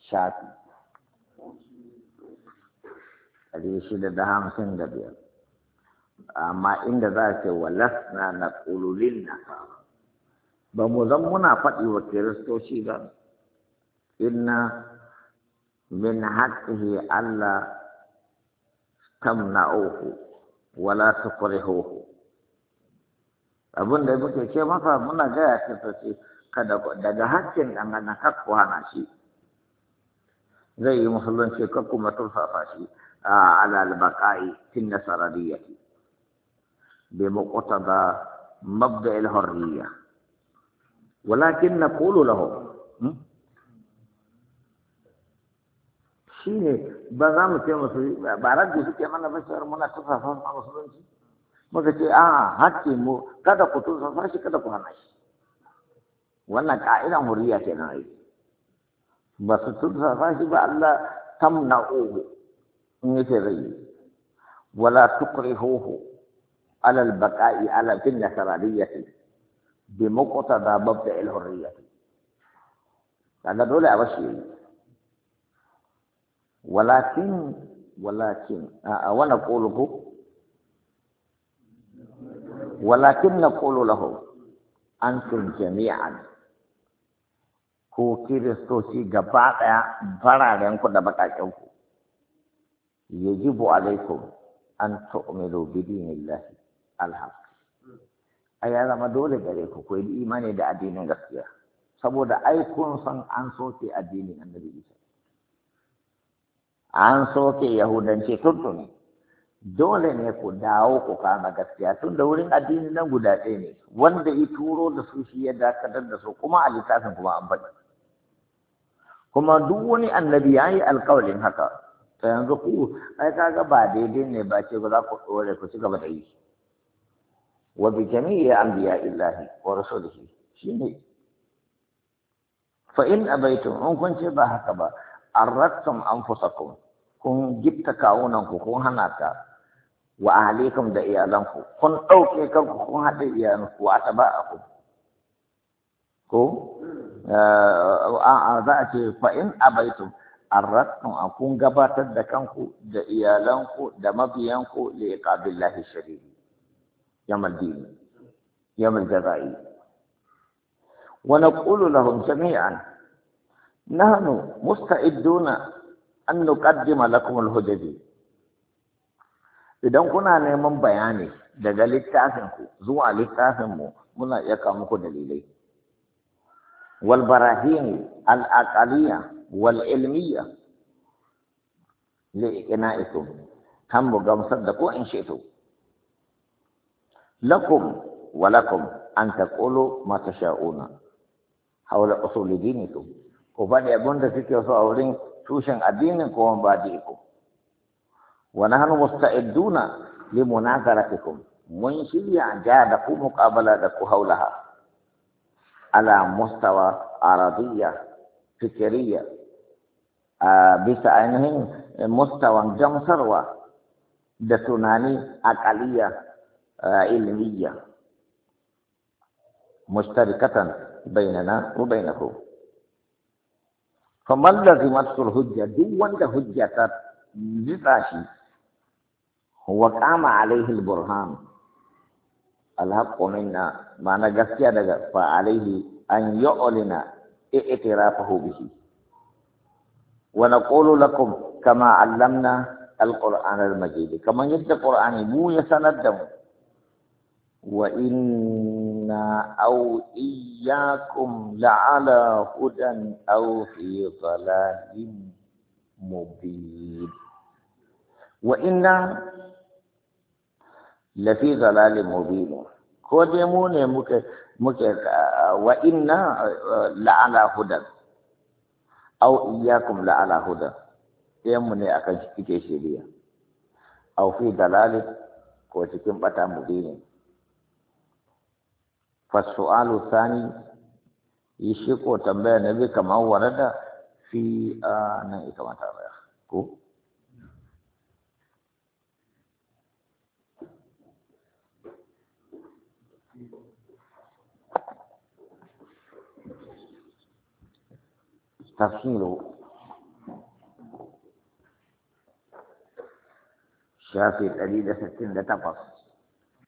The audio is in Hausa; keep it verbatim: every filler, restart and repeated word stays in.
shafi ɗari shida da hamsin da biyar. Amma inda za a ce walasna na ƙululin nasara, ba mu zan muna faɗi wa kiristoci ba, inna min haƙƙihi Allah tamna'uhu wala tukrihuhu. Abin da muke ce masa muna gaya kiristoci kada daga haƙƙin ɗan adam kakku hana shi, zai yi musulunci kakku maturfafa shi a alal baqa'i fin nasaraniyyati bi muqtada mabda' al hurriyya, walakin naqulu lahu shine ba za mu ce musu ba raddi suke mana ba sai muna turfafa a musulunci, muka ce a haƙƙin mu kada ku turfafa shi kada ku hana shi. Wannan ka'idan hurriya ke nan ai, ba su turfafa shi ba Allah tamna'uhu in yace zai yi, wala tukrihuhu ala al-baqa'i ala fin nasraniyyati bi muqtada mabda' al-hurriyyati. Kaga dole a bashi yi. walakin walakin a wa naqulu walakin naqulu lahu antum jami'an, ko kiristoci gaba ɗaya fararen ku da baƙaƙen ku, yajibu alaikum an tu'minu bi dinillahi alhaq. Ai ya zama dole gare ku ku yi imani da addinin gaskiya, saboda ai kun san an soke addinin Annabi Isa, an soke yahudanci tuntuni. Dole ne ku dawo ku kama gaskiya, tun da wurin addini nan guda ɗaya ne, wanda ya turo da su shi ya dakatar da su, kuma a littafin kuma an faɗi. Kuma duk wani annabi ya yi alƙawarin haka, ta yanzu ku ai kaga ba daidai ne ba ce ba za ku ɗore ku ci gaba da yi. Wa bi jami'i anbiya illahi wa rasulihi, shine fa in abaitum, in kun ce ba haka ba, arrattum anfusakum, kun gifta kawunanku kun hana ka, wa ahlikum da iyalanku, kun ɗauke kanku kun haɗa iyalanku wa atba'akum. Ko a za a ce fa in abaitum arrattum, an kun gabatar da kanku da iyalanku da mabiyanku li iqabillahi shadid yamal din yamal jazai. Wa naqulu lahum jami'an nahnu musta'idduna an nuqaddima lakum al-hujaj. Idan kuna neman bayani daga littafin ku zuwa littafin mu, muna iya kawo muku dalilai wal barahin al aqaliyya wal ilmiyya li iqna'ikum, kan mu gamsar da ko in shito lakum wa lakum an taqulu ma tasha'una hawla usuli dinikum. Ku faɗi abin da suke so a wurin tushen addinin ko ba da iko. Wa nahnu musta'idduna li munazaratikum, mun shirya ja da ku muqabala da ku haulaha ala mustawa aradiyya fikiriyya, a bisa ainihin mustawan gamsarwa da tunani aqaliyya ilmiyya mushtarikatan bainana wa bainakum. Faman lazimatul hujja, duk wanda hujja ta jitsa shi, wa qama alaihi alburhan alhaqqu minna, ma'ana gaskiya daga fa alaihi an yu'lina i'tirafahu bihi. Wa naqulu lakum kama allamna alquran almajid, kama yadda qur'ani mu ya sanar da mu. Wa inna aw iyyakum la'ala hudan aw fi dhalalin mubin. Wa inna la fi dhalalin mubin, ko dai mu ne muke muke wa inna la'ala hudan aw iyyakum la'ala hudan, sai mu ne akan cike shiriya, aw fi dhalalin ko cikin bata mubin. فالسؤال الثاني يشيكو تنبيه النبي كما ورد في آه كما تابع كو تفصيله shafi ɗari da sittin da takwas